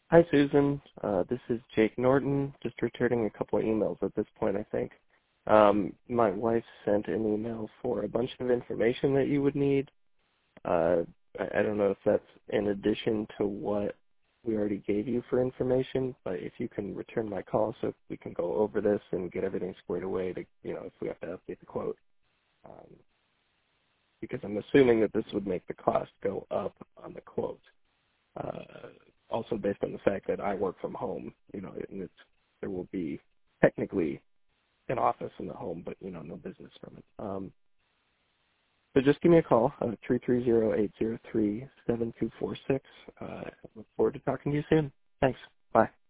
Hi, Susan. This is Jake Norton, just returning a couple of emails at this point, I think. My wife sent an email for a bunch of information that you would need. I don't know if that's in addition to what we already gave you for information, but if you can return my call so we can go over this and get everything squared away to, if we have to update the quote. Because I'm assuming that this would make the cost go up on the quote. Also based on the fact that I work from home, and there will be technically an office in the home, but, no business from it. So just give me a call, 330-803-7246. Look forward to talking to you soon. Thanks. Bye.